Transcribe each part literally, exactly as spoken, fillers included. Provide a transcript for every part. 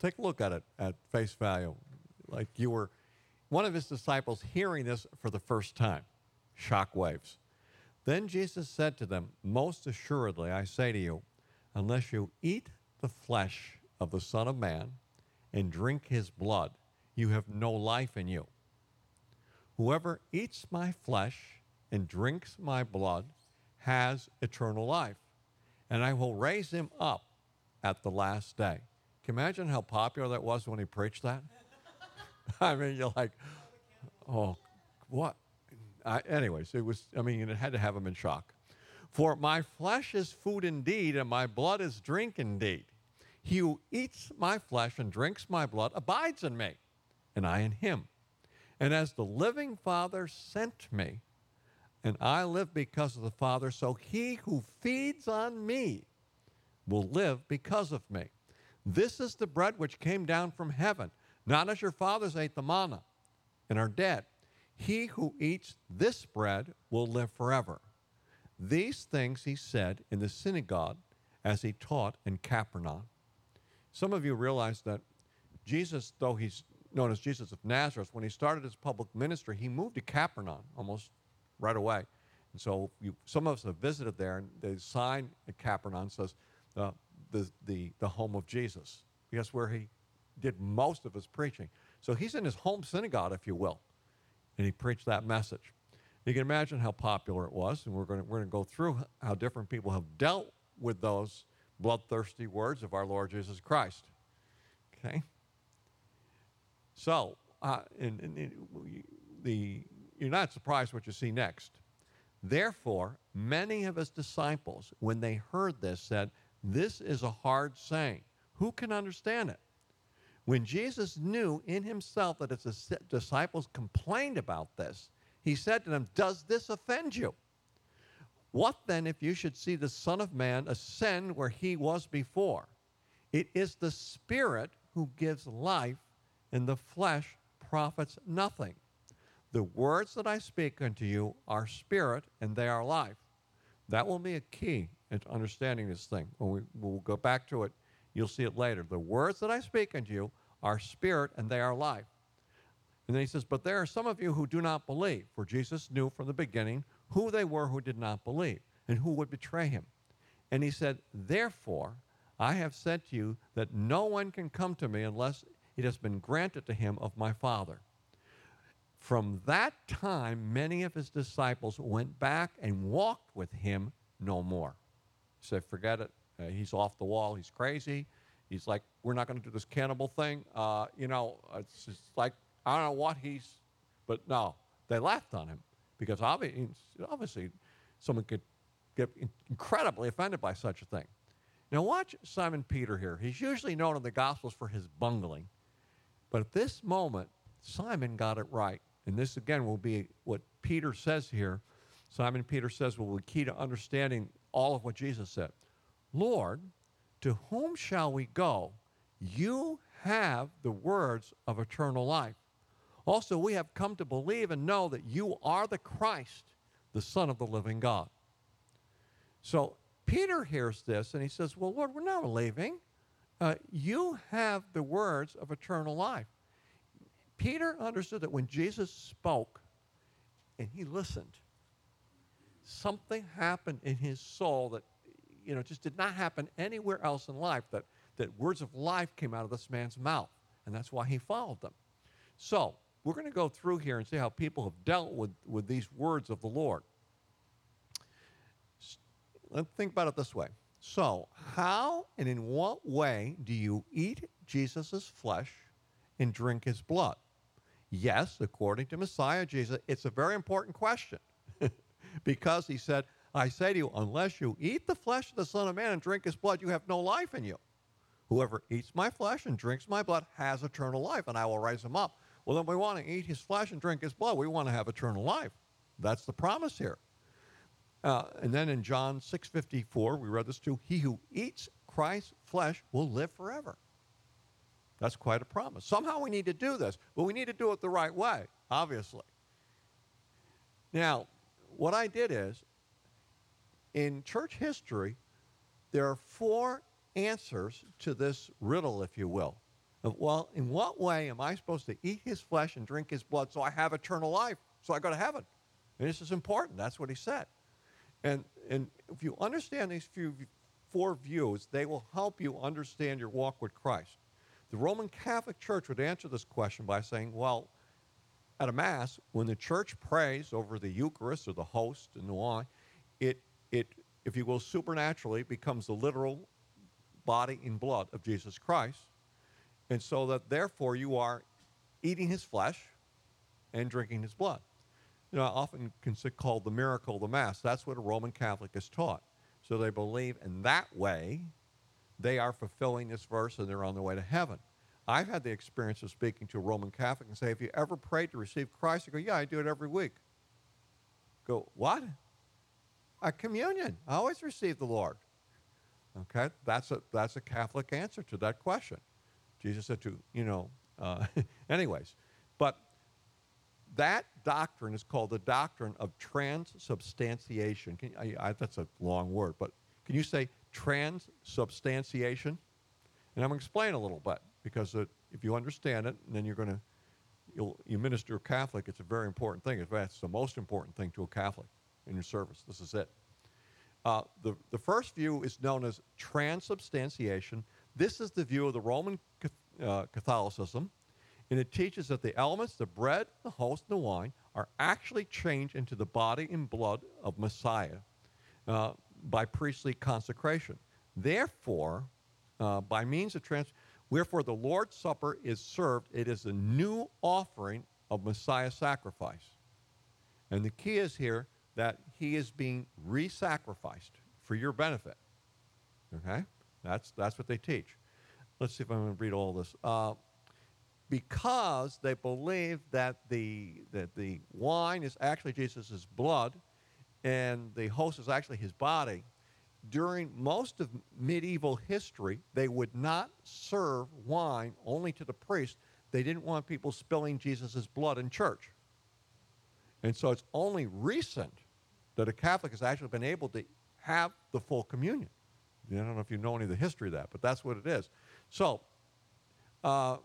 take a look at it at face value. Like you were one of his disciples hearing this for the first time. Shock waves. Then Jesus said to them, most assuredly, I say to you, unless you eat the flesh of the Son of Man and drink his blood, you have no life in you. Whoever eats my flesh and drinks my blood has eternal life, and I will raise him up at the last day. Can you imagine how popular that was when he preached that? I mean, you're like, oh, what? I, anyways, it was, I mean, it had to have him in shock. For my flesh is food indeed, and my blood is drink indeed. He who eats my flesh and drinks my blood abides in me, and I in him. And as the living Father sent me, and I live because of the Father, so he who feeds on me will live because of me. This is the bread which came down from heaven, not as your fathers ate the manna and are dead. He who eats this bread will live forever. These things he said in the synagogue as he taught in Capernaum. Some of you realize that Jesus, though he's known as Jesus of Nazareth, when he started his public ministry, he moved to Capernaum almost right away. And so you, some of us have visited there, and the sign at Capernaum says uh, the, the, the home of Jesus. That's where he did most of his preaching. So he's in his home synagogue, if you will, and he preached that message. You can imagine how popular it was, and we're going to, we're going to go through how different people have dealt with those bloodthirsty words of our Lord Jesus Christ. Okay? So, uh, in, in, in, the, you're not surprised what you see next. Therefore, many of his disciples, when they heard this, said, this is a hard saying. Who can understand it? When Jesus knew in himself that his disciples complained about this, he said to them, does this offend you? What then if you should see the Son of Man ascend where he was before? It is the Spirit who gives life, and the flesh profits nothing. The words that I speak unto you are spirit, and they are life. That will be a key into understanding this thing. When we, we'll go back to it, you'll see it later. The words that I speak unto you are spirit, and they are life. And then he says, but there are some of you who do not believe, for Jesus knew from the beginning who they were who did not believe and who would betray him. And he said, therefore, I have said to you that no one can come to me unless it has been granted to him of my Father. From that time, many of his disciples went back and walked with him no more. He said, forget it. Uh, he's off the wall. He's crazy. He's like, we're not going to do this cannibal thing. Uh, you know, it's just like, I don't know what he's, but no, they laughed on him because obviously, obviously someone could get incredibly offended by such a thing. Now watch Simon Peter here. He's usually known in the Gospels for his bungling. But at this moment, Simon got it right. And this, again, will be what Peter says here. Simon Peter says will be key to understanding all of what Jesus said. Lord, to whom shall we go? You have the words of eternal life. Also, we have come to believe and know that you are the Christ, the Son of the living God. So Peter hears this, and he says, well, Lord, we're not leaving. Uh, you have the words of eternal life. Peter understood that when Jesus spoke and he listened, something happened in his soul that, you know, just did not happen anywhere else in life, that, that words of life came out of this man's mouth, and that's why he followed them. So we're going to go through here and see how people have dealt with, with these words of the Lord. Let's think about it this way. So how and in what way do you eat Jesus' flesh and drink his blood? Yes, according to Messiah Jesus, it's a very important question because he said, I say to you, unless you eat the flesh of the Son of Man and drink his blood, you have no life in you. Whoever eats my flesh and drinks my blood has eternal life, and I will raise him up. Well, then we want to eat his flesh and drink his blood. We want to have eternal life. That's the promise here. Uh, and then in John six fifty-four, we read this too, he who eats Christ's flesh will live forever. That's quite a promise. Somehow we need to do this, but we need to do it the right way, obviously. Now, what I did is, in church history, there are four answers to this riddle, if you will. Of, well, in what way am I supposed to eat his flesh and drink his blood so I have eternal life, so I go to heaven? And this is important. That's what he said. And, and if you understand these few, four views, they will help you understand your walk with Christ. The Roman Catholic Church would answer this question by saying, well, at a Mass, when the church prays over the Eucharist or the host and the wine, it, it, if you will, supernaturally becomes the literal body and blood of Jesus Christ. And so that, therefore, you are eating his flesh and drinking his blood. You know, often called the miracle of the Mass. That's what a Roman Catholic is taught. So they believe in that way they are fulfilling this verse and they're on their way to heaven. I've had the experience of speaking to a Roman Catholic and say, have you ever prayed to receive Christ? I go, yeah, I do it every week. Go, what? A communion. I always receive the Lord. Okay, that's a, that's a Catholic answer to that question. Jesus said to, you know, uh, anyways. But that doctrine is called the doctrine of transubstantiation. Can, I, I, that's a long word, but can you say transubstantiation? And I'm going to explain a little bit, because it, if you understand it, and then you're going to, you'll, you minister a Catholic, it's a very important thing. In fact, it's the most important thing to a Catholic in your service. This is it. Uh, the, the first view is known as transubstantiation. This is the view of the Roman uh, Catholicism, and it teaches that the elements, the bread, the host, and the wine, are actually changed into the body and blood of Messiah uh, by priestly consecration. Therefore, uh, by means of trans, wherefore the Lord's Supper is served, it is a new offering of Messiah's sacrifice. And the key is here that he is being re-sacrificed for your benefit. Okay? That's, that's what they teach. Let's see if I'm going to read all this. Uh, because they believe that the, that the wine is actually Jesus' blood and the host is actually his body, during most of medieval history, they would not serve wine only to the priest. They didn't want people spilling Jesus' blood in church. And so it's only recent that a Catholic has actually been able to have the full communion. I don't know if you know any of the history of that, but that's what it is. So, uh,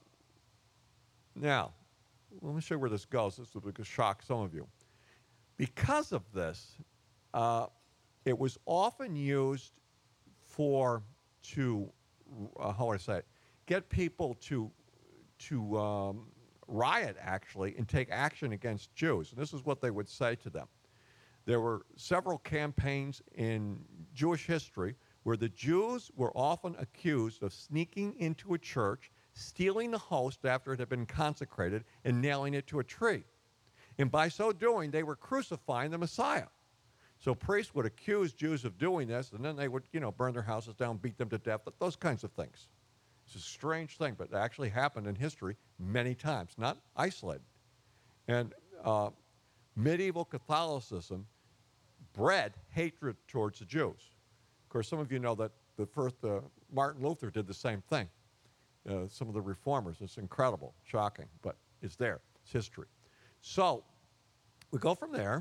now, let me show you where this goes. This will shock some of you. Because of this, uh, it was often used for, to, uh, how would I say it, get people to, to um, riot, actually, and take action against Jews. And this is what they would say to them. There were several campaigns in Jewish history where the Jews were often accused of sneaking into a church, stealing the host after it had been consecrated, and nailing it to a tree. And by so doing, they were crucifying the Messiah. So priests would accuse Jews of doing this, and then they would, you know, burn their houses down, beat them to death, those kinds of things. It's a strange thing, but it actually happened in history many times, not isolated. And uh, medieval Catholicism bred hatred towards the Jews. Of course, some of you know that the first uh, Martin Luther did the same thing. Uh, some of the reformers. It's incredible, shocking, but it's there. It's history. So we go from there.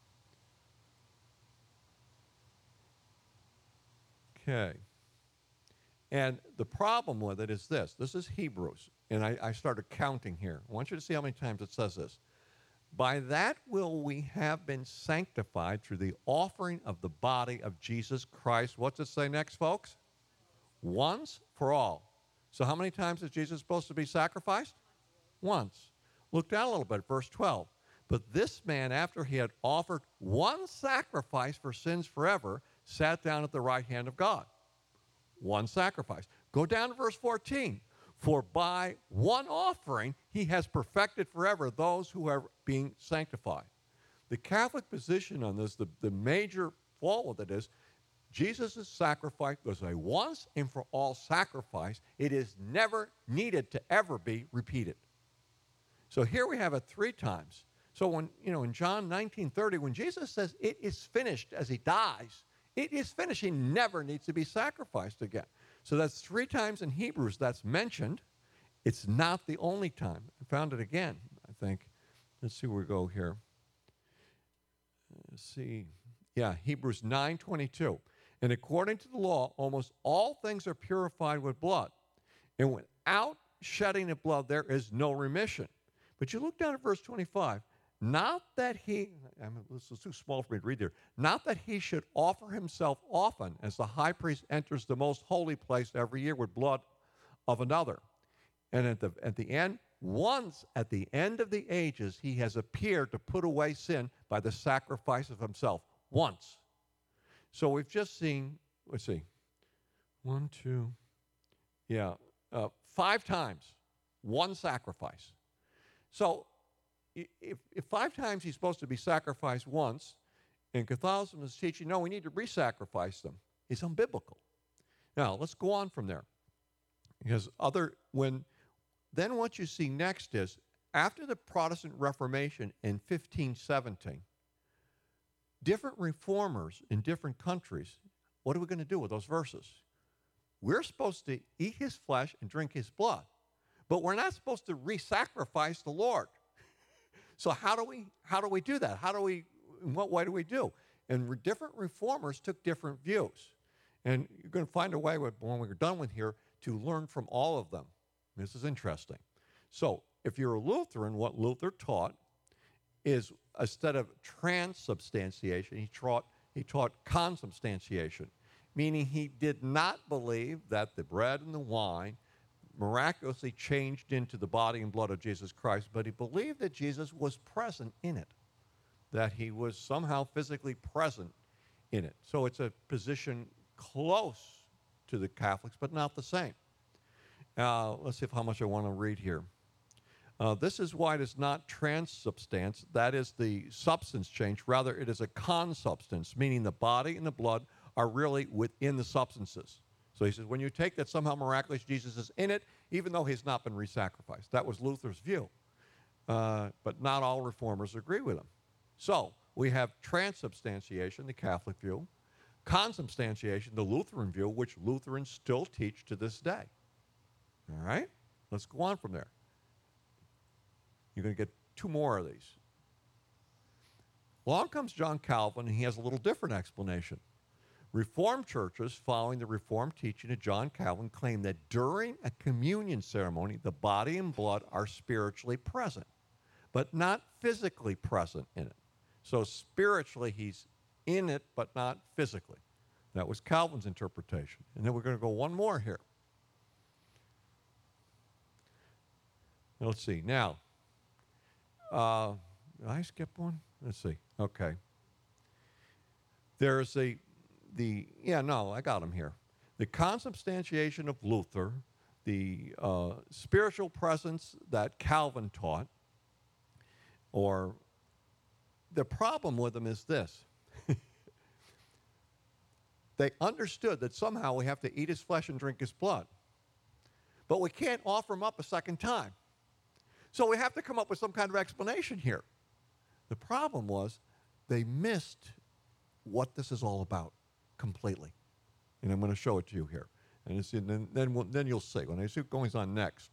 Okay. And the problem with it is this. This is Hebrews, and I, I started counting here. I want you to see how many times it says this. By that will we have been sanctified through the offering of the body of Jesus Christ. What's it say next, folks? Once for all. So how many times is Jesus supposed to be sacrificed? Once. Look down a little bit, verse twelve. But this man, after he had offered one sacrifice for sins forever, sat down at the right hand of God. One sacrifice. Go down to verse fourteen. For by one offering he has perfected forever those who are being sanctified. The Catholic position on this, the, the major fault with it is, Jesus' sacrifice was a once and for all sacrifice. It is never needed to ever be repeated. So here we have it three times. So when, you know, in John nineteen thirty, when Jesus says it is finished as he dies, it is finished. He never needs to be sacrificed again. So that's three times in Hebrews that's mentioned. It's not the only time. I found it again, I think. Let's see where we go here. Let's see. Yeah, Hebrews nine twenty-two. And according to the law, almost all things are purified with blood. And without shedding of blood, there is no remission. But you look down at verse twenty-five. Not that he, I mean, this is too small for me to read there, not that he should offer himself often as the high priest enters the most holy place every year with blood of another. And at the, at the end, once at the end of the ages, he has appeared to put away sin by the sacrifice of himself. Once. So we've just seen, let's see, one, two, yeah, uh, five times, one sacrifice. So if, if five times he's supposed to be sacrificed once, and Catholicism is teaching, no, we need to re-sacrifice them, it's unbiblical. Now, let's go on from there. Because other, when, then what you see next is, after the Protestant Reformation in fifteen seventeen, different reformers in different countries, what are we going to do with those verses? We're supposed to eat his flesh and drink his blood, but we're not supposed to re-sacrifice the Lord. So how do we how do we do that? How do we, in what way do we do? And re- different reformers took different views. And you're going to find a way, with, when we're done with here, to learn from all of them. This is interesting. So if you're a Lutheran, what Luther taught is, instead of transubstantiation, he taught, he taught consubstantiation, meaning he did not believe that the bread and the wine miraculously changed into the body and blood of Jesus Christ, but he believed that Jesus was present in it, that he was somehow physically present in it. So it's a position close to the Catholics, but not the same. Uh, let's see if how much I want to read here. Uh, this is why it is not transubstance, that is the substance change. Rather, it is a consubstance, meaning the body and the blood are really within the substances. So he says, when you take that somehow miraculous Jesus is in it, even though he's not been re-sacrificed. That was Luther's view. Uh, but not all reformers agree with him. So we have transubstantiation, the Catholic view, consubstantiation, the Lutheran view, which Lutherans still teach to this day. All right? Let's go on from there. You're going to get two more of these. Along comes John Calvin, and he has a little different explanation. Reformed churches, following the Reformed teaching of John Calvin, claim that during a communion ceremony, the body and blood are spiritually present, but not physically present in it. So spiritually, he's in it, but not physically. That was Calvin's interpretation. And then we're going to go one more here. Let's see. Now, uh, did I skip one? Let's see. Okay. There's a, the, yeah, no, I got them here. The consubstantiation of Luther, the uh, spiritual presence that Calvin taught, or the problem with them is this. They understood that somehow we have to eat his flesh and drink his blood. But we can't offer him up a second time. So we have to come up with some kind of explanation here. The problem was they missed what this is all about completely. And I'm going to show it to you here. And, it's, and then, then, we'll, then you'll see. When I see what goes on next.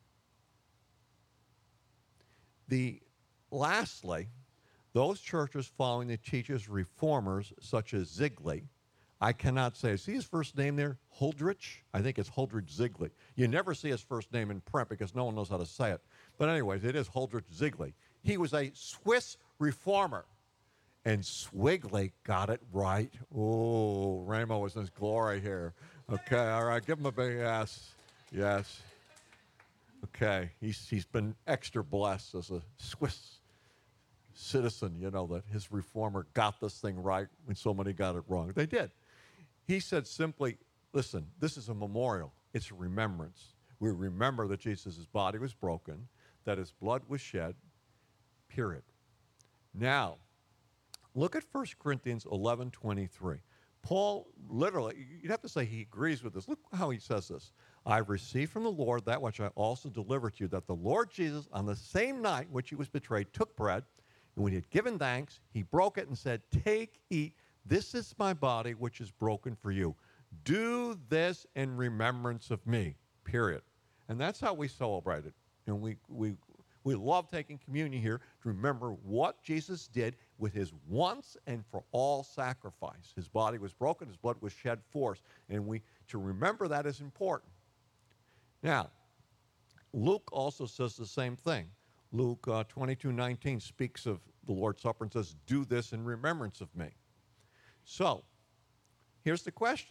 The, lastly, those churches following the teachers, reformers, such as Zwingli, I cannot say. See his first name there? Huldrych? I think it's Huldrych Zwingli. You never see his first name in print because no one knows how to say it. But anyways, it is Huldrych Zwingli. He was a Swiss reformer. And Zwingli got it right. Oh, Ramo was in his glory here. Okay, all right, give him a big yes. Yes. Okay, he's, he's been extra blessed as a Swiss citizen, you know, that his reformer got this thing right when so many got it wrong. They did. He said simply, listen, this is a memorial. It's a remembrance. We remember that Jesus' body was broken, that his blood was shed, period. Now, look at First Corinthians eleven twenty-three. Paul literally, you'd have to say he agrees with this. Look how he says this. I've received from the Lord that which I also delivered to you, that the Lord Jesus, on the same night in which he was betrayed, took bread, and when he had given thanks, he broke it and said, take, eat, this is my body which is broken for you. Do this in remembrance of me, period. And that's how we celebrate it. And we, we, we love taking communion here to remember what Jesus did with his once and for all sacrifice. His body was broken, his blood was shed for us. And we, to remember that is important. Now, Luke also says the same thing. Luke uh, twenty-two nineteen speaks of the Lord's Supper and says, do this in remembrance of me. So, here's the question.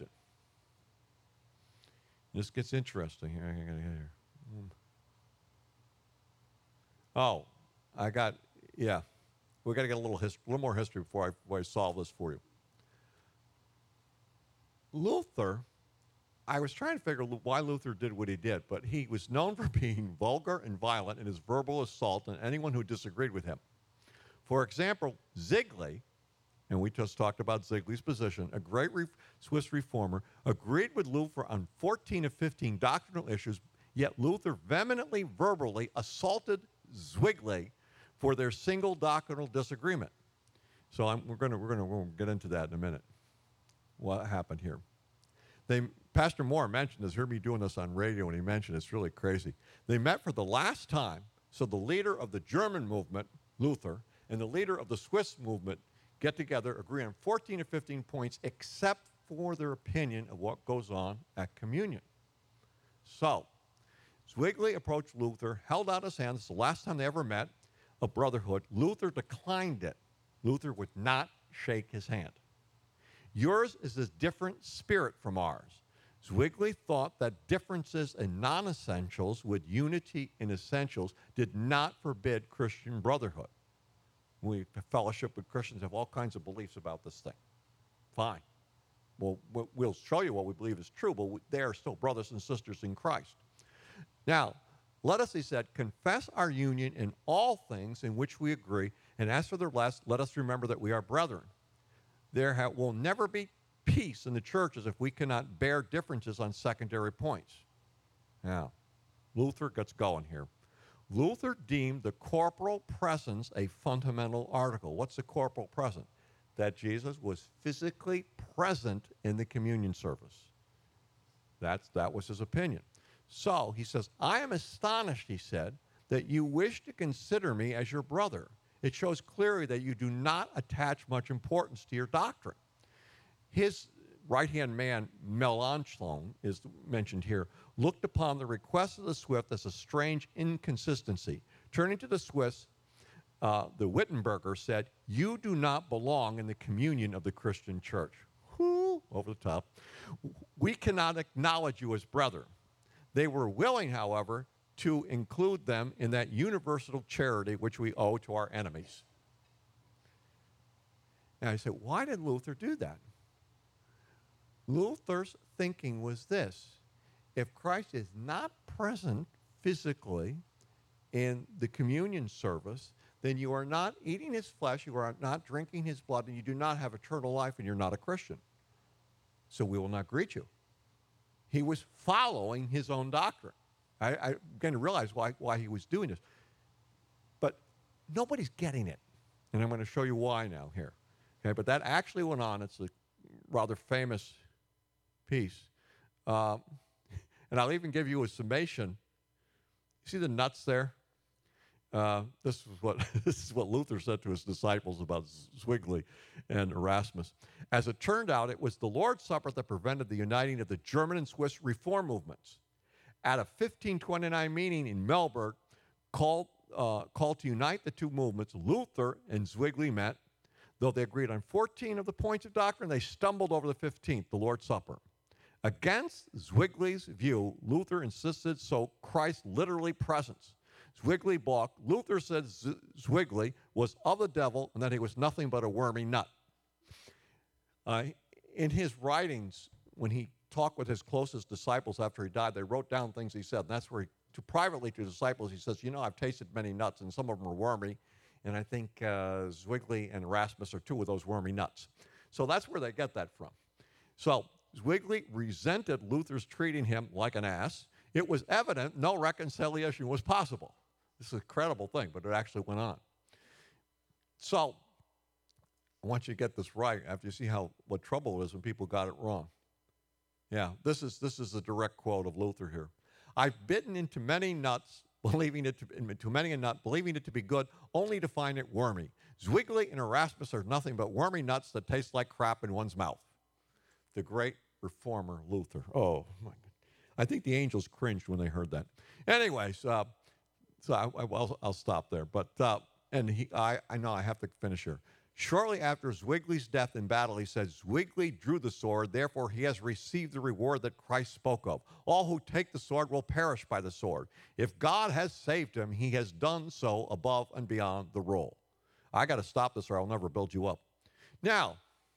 This gets interesting here. I gotta get here. Oh, I got, yeah. We got to get a little, hist- little more history before I, before I solve this for you. Luther, I was trying to figure out why Luther did what he did, but he was known for being vulgar and violent in his verbal assault on anyone who disagreed with him. For example, Zwingli, and we just talked about Zwingli's position, a great re- Swiss reformer, agreed with Luther on fourteen of fifteen doctrinal issues, yet Luther vehemently, verbally assaulted Zwingli for their single doctrinal disagreement. So I'm, we're going we're going to get into that in a minute. What happened here? They, Pastor Moore mentioned this, heard me doing this on radio, and he mentioned it's really crazy. They met for the last time, so the leader of the German movement, Luther, and the leader of the Swiss movement get together, agree on fourteen or fifteen points, except for their opinion of what goes on at communion. So, Zwingli approached Luther, held out his hand. This is the last time they ever met, a brotherhood. Luther declined it. Luther would not shake his hand. Yours is a different spirit from ours. Zwingli thought that differences in non-essentials with unity in essentials did not forbid Christian brotherhood. We fellowship with Christians have all kinds of beliefs about this thing. Fine. Well, we'll show you what we believe is true, but they are still brothers and sisters in Christ. Now, let us, he said, confess our union in all things in which we agree, and as for the rest, let us remember that we are brethren. There ha- will never be peace in the churches if we cannot bear differences on secondary points. Now, Luther gets going here. Luther deemed the corporal presence a fundamental article. What's the corporal presence? That Jesus was physically present in the communion service. That's, that was his opinion. So he says, I am astonished, he said, that you wish to consider me as your brother. It shows clearly that you do not attach much importance to your doctrine. His right-hand man, Melanchthon, is mentioned here, looked upon the request of the Swiss as a strange inconsistency. Turning to the Swiss, uh, the Wittenberger said, you do not belong in the communion of the Christian church. Whoo, over the top. We cannot acknowledge you as brethren. They were willing, however, to include them in that universal charity which we owe to our enemies. And I said, why did Luther do that? Luther's thinking was this: if Christ is not present physically in the communion service, then you are not eating his flesh, you are not drinking his blood, and you do not have eternal life, and you're not a Christian. So we will not greet you. He was following his own doctrine. I, I began to realize why, why he was doing this. But nobody's getting it. And I'm going to show you why now here. Okay, but that actually went on. It's a rather famous piece. Um, and I'll even give you a summation. You see the nuts there? Uh, this is what this is what Luther said to his disciples about Zwingli and Erasmus. As it turned out, it was the Lord's Supper that prevented the uniting of the German and Swiss reform movements. At a fifteen twenty-nine meeting in Melbourne called, uh, called to unite the two movements, Luther and Zwingli met. Though they agreed on fourteen of the points of doctrine, they stumbled over the fifteenth, the Lord's Supper. Against Zwingli's view, Luther insisted so Christ literally presence. Zwingli balked. Luther said Z- Zwingli was of the devil and that he was nothing but a wormy nut. Uh, in his writings, when he talked with his closest disciples after he died, they wrote down things he said. And that's where, he, to privately to disciples, he says, you know, I've tasted many nuts, and some of them are wormy. And I think uh, Zwingli and Erasmus are two of those wormy nuts. So that's where they get that from. So Zwingli resented Luther's treating him like an ass. It was evident no reconciliation was possible. This is a credible thing, but it actually went on. So I want you to get this right after you see how what trouble it is when people got it wrong. Yeah, this is this is a direct quote of Luther here. I've bitten into many nuts, believing it to into many a nut, believing it to be good, only to find it wormy. Zwingli and Erasmus are nothing but wormy nuts that taste like crap in one's mouth. The great reformer Luther. Oh my God. I think the angels cringed when they heard that. Anyways, uh, so I, I, will I'll stop there. But uh, and he, I, I know I have to finish here. Shortly after Zwingli's death in battle, he said, Zwingli drew the sword, therefore he has received the reward that Christ spoke of. All who take the sword will perish by the sword. If God has saved him, he has done so above and beyond the rule. I got to stop this or I'll never build you up. Now,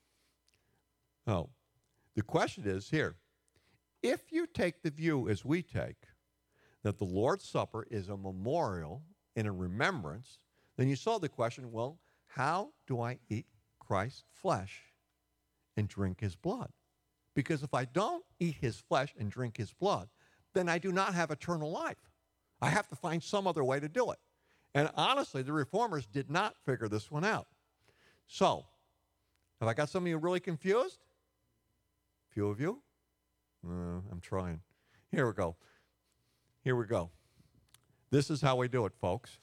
oh, the question is here, if you take the view as we take, that the Lord's Supper is a memorial and a remembrance, then you saw the question, well, how do I eat Christ's flesh and drink his blood? Because if I don't eat his flesh and drink his blood, then I do not have eternal life. I have to find some other way to do it. And honestly, the reformers did not figure this one out. So, have I got some of you really confused? Few of you? Uh, I'm trying. Here we go. Here we go. This is how we do it, folks.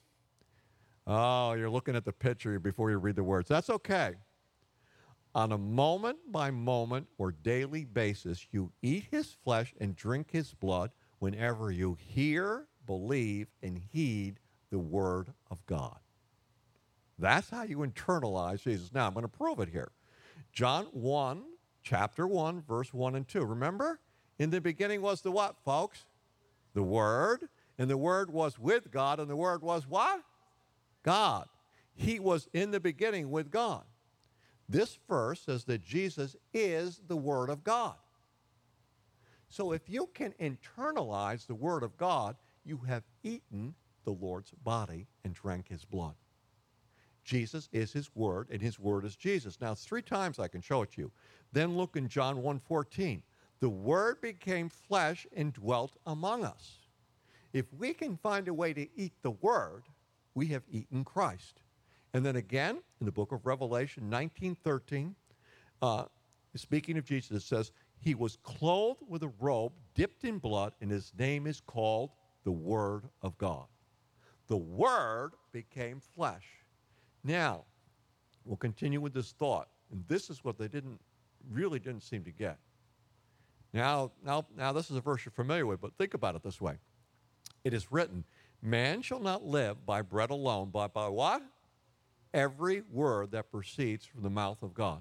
Oh, you're looking at the picture before you read the words. That's okay. On a moment-by-moment or daily basis, you eat his flesh and drink his blood whenever you hear, believe, and heed the word of God. That's how you internalize Jesus. Now, I'm going to prove it here. John one, chapter one, verse one and two. Remember? In the beginning was the what, folks? The Word. And the Word was with God, and the Word was what? God. He was in the beginning with God. This verse says that Jesus is the Word of God. So if you can internalize the Word of God, you have eaten the Lord's body and drank his blood. Jesus is his Word, and his Word is Jesus. Now, it's three times I can show it to you. Then look in John one fourteen. The Word became flesh and dwelt among us. If we can find a way to eat the Word, we have eaten Christ. And then again, in the book of Revelation nineteen thirteen, uh, speaking of Jesus, it says, he was clothed with a robe dipped in blood, and his name is called the Word of God. The Word became flesh. Now, we'll continue with this thought. And this is what they didn't, really didn't seem to get. Now, now, now this is a verse you're familiar with, but think about it this way. It is written, man shall not live by bread alone, but by what? Every word that proceeds from the mouth of God.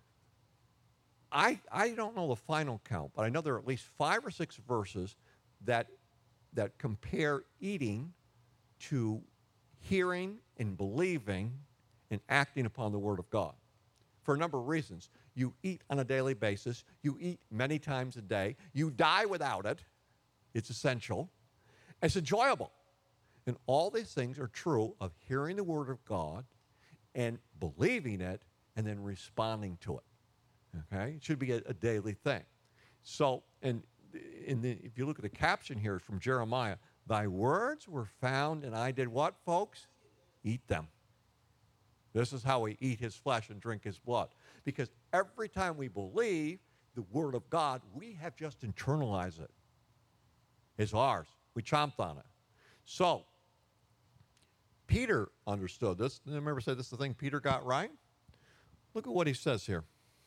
I, I don't know the final count, but I know there are at least five or six verses that, that compare eating to hearing and believing and acting upon the Word of God. For a number of reasons. You eat on a daily basis. You eat many times a day. You die without it. It's essential. It's enjoyable. And all these things are true of hearing the Word of God and believing it and then responding to it. Okay? It should be a, a daily thing. So, and in the, if you look at the caption here, it's from Jeremiah. Thy words were found, and I did what, folks? Eat them. This is how we eat his flesh and drink his blood. Because every time we believe the Word of God, we have just internalized it. It's ours. We chomped on it. So, Peter understood this. Remember, say this is the thing Peter got right? Look at what he says here.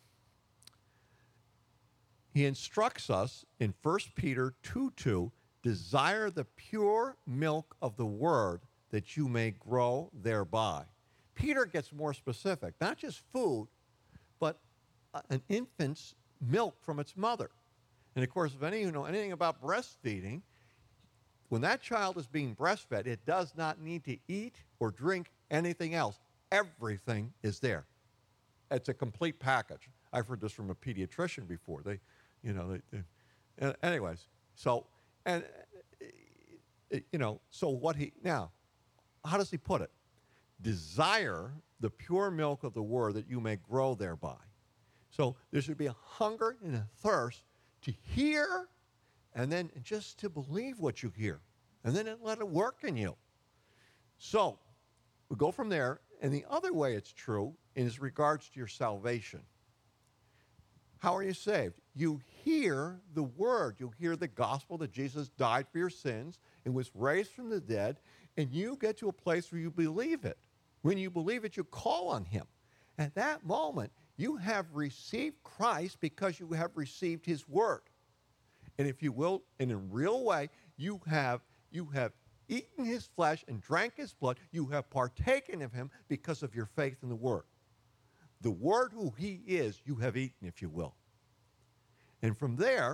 He instructs us in First Peter two two, desire the pure milk of the Word that you may grow thereby. Peter gets more specific, not just food, but an infant's milk from its mother. And of course, if any of you know anything about breastfeeding, when that child is being breastfed, it does not need to eat or drink anything else. Everything is there. It's a complete package. I've heard this from a pediatrician before. They, you know, they, they anyways. So, and you know, so what he now, how does he put it? Desire the pure milk of the Word that you may grow thereby. So there should be a hunger and a thirst to hear and then just to believe what you hear. And then let it work in you. So we go from there. And the other way it's true is regards to your salvation. How are you saved? You hear the Word. You hear the gospel that Jesus died for your sins and was raised from the dead. And you get to a place where you believe it. When you believe it, you call on him. At that moment, you have received Christ because you have received his Word. And if you will, in a real way, you have you have eaten his flesh and drank his blood. You have partaken of him because of your faith in the Word. The Word who he is, you have eaten, if you will. And from there,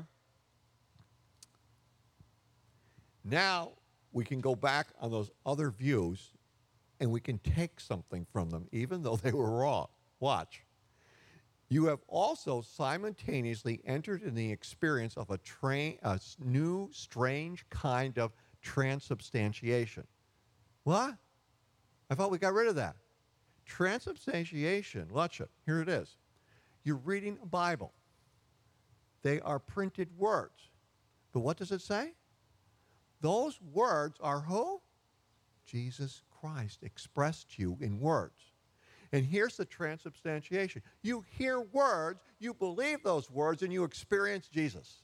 now we can go back on those other views and we can take something from them, even though they were wrong. Watch. You have also simultaneously entered in the experience of a, tra- a new, strange kind of transubstantiation. What? I thought we got rid of that. Transubstantiation, watch it. Here it is. You're reading a Bible. They are printed words. But what does it say? Those words are who? Jesus Christ expressed to you in words. And here's the transubstantiation. You hear words, you believe those words, and you experience Jesus.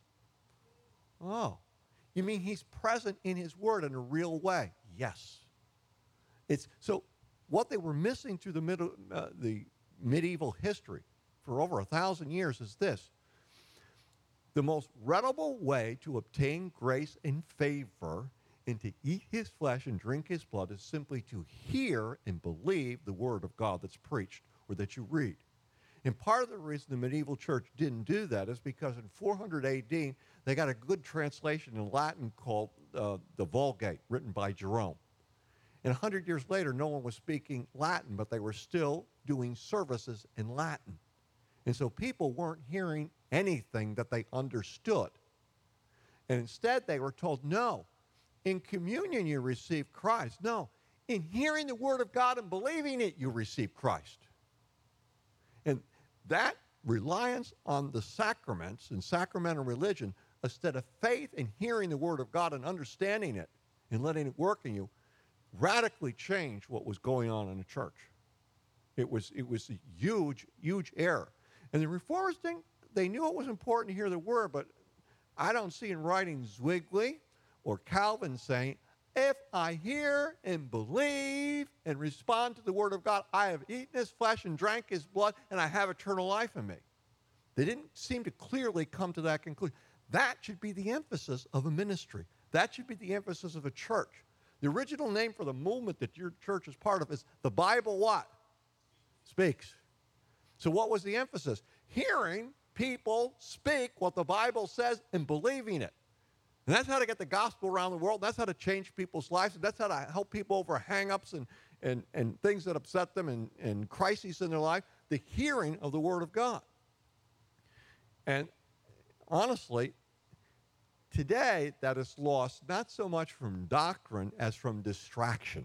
Oh, you mean he's present in his word in a real way? Yes. It's so what they were missing through the, middle, uh, the medieval history for over a thousand years is this. The most readable way to obtain grace and favor and to eat his flesh and drink his blood is simply to hear and believe the word of God that's preached or that you read. And part of the reason the medieval church didn't do that is because in four hundred A D, they got a good translation in Latin called uh, the Vulgate, written by Jerome. And one hundred years later, no one was speaking Latin, but they were still doing services in Latin. And so people weren't hearing anything that they understood. And instead, they were told, no, in communion you receive Christ. No, in hearing the word of God and believing it, you receive Christ. And that reliance on the sacraments and sacramental religion, instead of faith in hearing the word of God and understanding it and letting it work in you, radically changed what was going on in the church. It was, it was a huge, huge error. And the Reformers, didn't, they knew it was important to hear the word, but I don't see in writing Zwingli or Calvin saying, if I hear and believe and respond to the word of God, I have eaten his flesh and drank his blood, and I have eternal life in me. They didn't seem to clearly come to that conclusion. That should be the emphasis of a ministry. That should be the emphasis of a church. The original name for the movement that your church is part of is the Bible what? Speaks. So what was the emphasis? Hearing people speak what the Bible says and believing it. And that's how to get the gospel around the world. That's how to change people's lives. And that's how to help people over hang-ups and, and, and things that upset them and, and crises in their life. The hearing of the Word of God. And honestly, today that is lost not so much from doctrine as from distraction.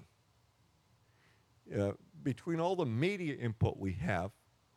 Uh, between all the media input we have,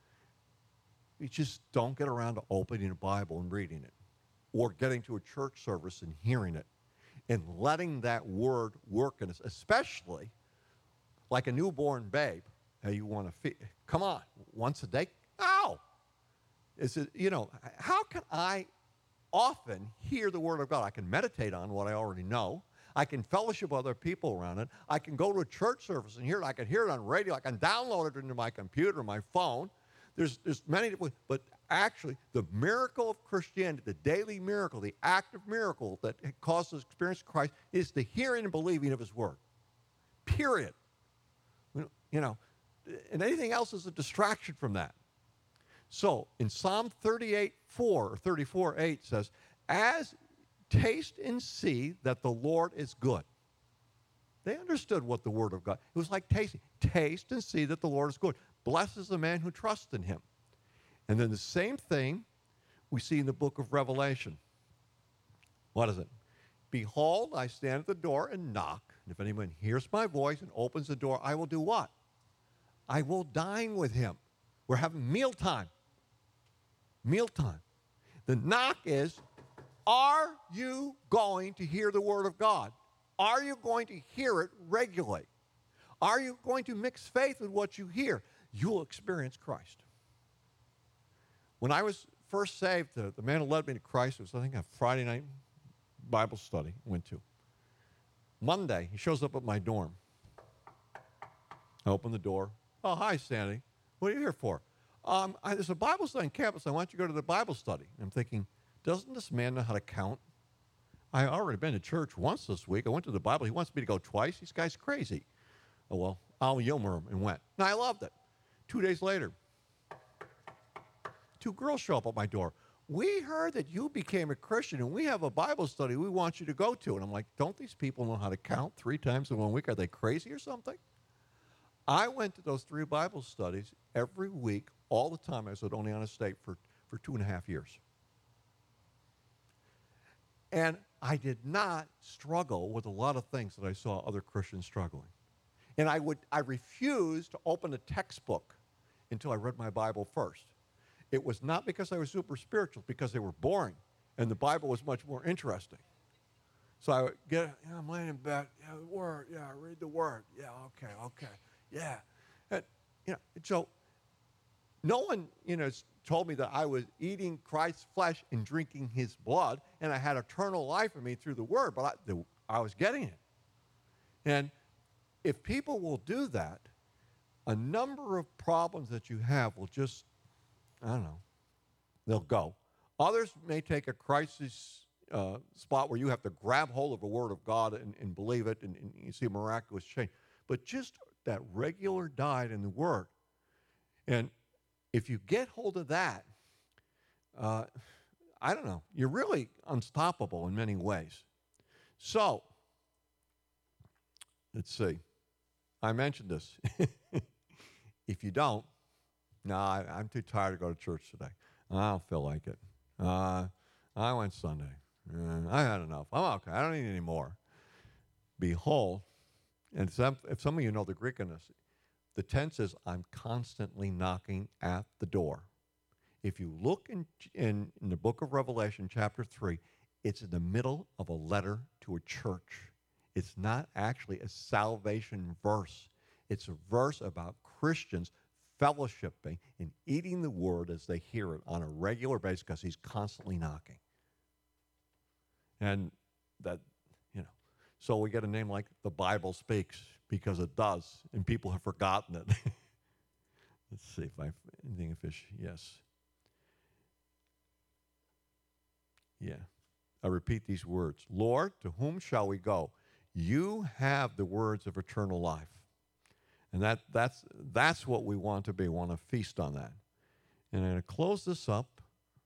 we just don't get around to opening a Bible and reading it, or getting to a church service and hearing it, and letting that word work in us, especially like a newborn babe. How you want to feed? Come on, once a day? Ow! Is it, you know, how can I often hear the word of God? I can meditate on what I already know. I can fellowship with other people around it. I can go to a church service and hear it. I can hear it on radio. I can download it into my computer, my phone. There's, there's many, but actually the miracle of Christianity, the daily miracle, the active miracle that causes experience of Christ is the hearing and believing of his word. Period. You know, and anything else is a distraction from that. So in Psalm thirty-eight four or thirty-four eight says, as taste and see that the Lord is good. They understood what the word of God, it was like tasting. Taste and see that the Lord is good. Blessed is the man who trusts in him. And then the same thing we see in the book of Revelation. What is it? Behold, I stand at the door and knock. And if anyone hears my voice and opens the door, I will do what? I will dine with him. We're having mealtime. Mealtime. The knock is, are you going to hear the word of God? Are you going to hear it regularly? Are you going to mix faith with what you hear? You'll experience Christ. When I was first saved, the, the man who led me to Christ was, I think, a Friday night Bible study I went to. Monday, he shows up at my dorm. I open the door. Oh, hi, Sandy. What are you here for? Um, I, there's a Bible study on campus. I want you to go to the Bible study. And I'm thinking, doesn't this man know how to count? I already been to church once this week. I went to the Bible. He wants me to go twice. This guy's crazy. Oh, well, I'll humor him and went. And I loved it. Two days later, two girls show up at my door. We heard that you became a Christian, and we have a Bible study we want you to go to. And I'm like, don't these people know how to count three times in one week? Are they crazy or something? I went to those three Bible studies every week, all the time. I was at Oneonta State for, for two and a half years. And I did not struggle with a lot of things that I saw other Christians struggling. And I would I refused to open a textbook until I read my Bible first. It was not because I was super spiritual, because they were boring, and the Bible was much more interesting. So I would get, yeah, I'm laying in bed, yeah, the Word, yeah, read the Word, yeah, okay, okay, yeah. And, you know, so no one, you know, told me that I was eating Christ's flesh and drinking his blood, and I had eternal life in me through the Word, but I, the, I was getting it. And if people will do that, a number of problems that you have will just, I don't know, they'll go. Others may take a crisis uh, spot where you have to grab hold of a word of God and, and believe it, and, and you see a miraculous change. But just that regular diet in the Word. And if you get hold of that, uh, I don't know, you're really unstoppable in many ways. So, let's see. I mentioned this. If you don't, no, I, I'm too tired to go to church today. I don't feel like it. Uh, I went Sunday. Uh, I had enough. I'm okay. I don't need any more. Behold, and some, if some of you know the Greek in this, the tense is, I'm constantly knocking at the door. If you look in, in, in the book of Revelation, chapter three, it's in the middle of a letter to a church. It's not actually a salvation verse. It's a verse about Christians fellowshipping and eating the Word as they hear it on a regular basis, because he's constantly knocking. And that, you know, so we get a name like The Bible Speaks, because it does, and people have forgotten it. Let's see if I have anything fish. Yes. Yeah. I repeat these words. Lord, to whom shall we go? You have the words of eternal life. And that, that's, that's what we want to be. We want to feast on that. And I'm going to close this up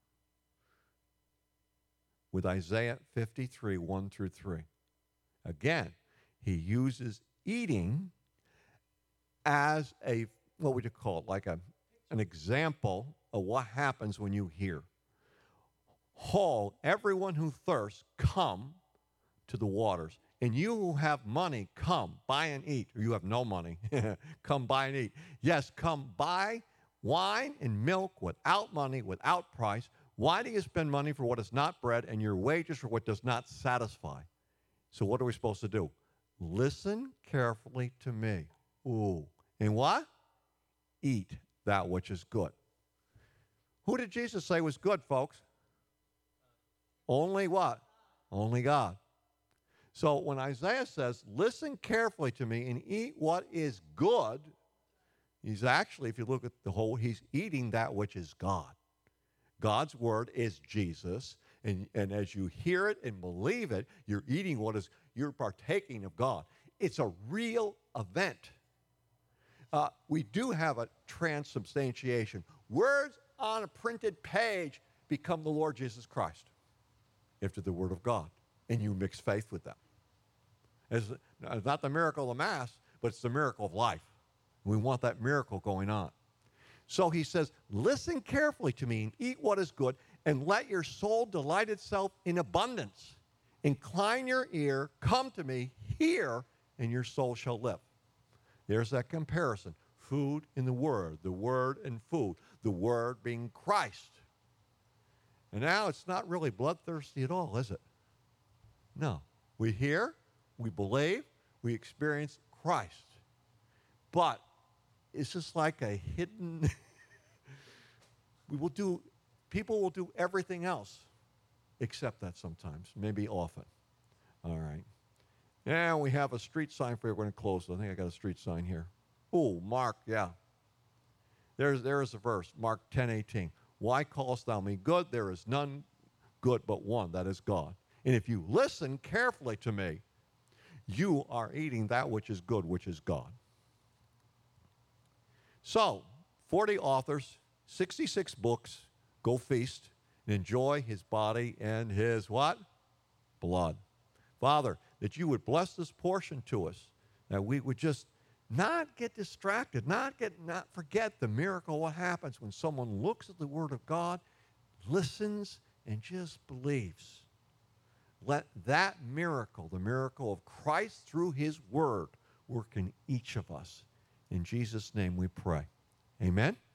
with Isaiah fifty-three, one through three. Again, he uses eating as a, what would you call it, like a, an example of what happens when you hear. Haul, everyone who thirsts, come to the waters. And you who have money, come, buy and eat. Or you have no money, come buy and eat. Yes, come buy wine and milk without money, without price. Why do you spend money for what is not bread, and your wages for what does not satisfy? So what are we supposed to do? Listen carefully to me. Ooh. And what? Eat that which is good. Who did Jesus say was good, folks? Only what? Only God. So when Isaiah says, listen carefully to me and eat what is good, he's actually, if you look at the whole, he's eating that which is God. God's word is Jesus, and, and as you hear it and believe it, you're eating what is, you're partaking of God. It's a real event. Uh, we do have a transubstantiation. Words on a printed page become the Lord Jesus Christ after the word of God, and you mix faith with them. It's not the miracle of Mass, but it's the miracle of life. We want that miracle going on. So he says, listen carefully to me and eat what is good, and let your soul delight itself in abundance. Incline your ear, come to me, hear, and your soul shall live. There's that comparison. Food in the Word, the Word and food, the Word being Christ. And now it's not really bloodthirsty at all, is it? No. We hear, we believe, we experience Christ. But it's just like a hidden, we will do, people will do everything else except that sometimes, maybe often. All right. And we have a street sign for you. We're going to close. I think I got a street sign here. Oh, Mark, yeah. There's, there is a verse, Mark ten eighteen. Why callest thou me good? There is none good but one, that is God. And if you listen carefully to me, you are eating that which is good, which is God. So, forty authors, sixty-six books, go feast and enjoy his body and his what? Blood. Father, that you would bless this portion to us, that we would just not get distracted, not get, not forget the miracle, what happens when someone looks at the Word of God, listens, and just believes. Let that miracle, the miracle of Christ through his Word, work in each of us. In Jesus' name we pray. Amen.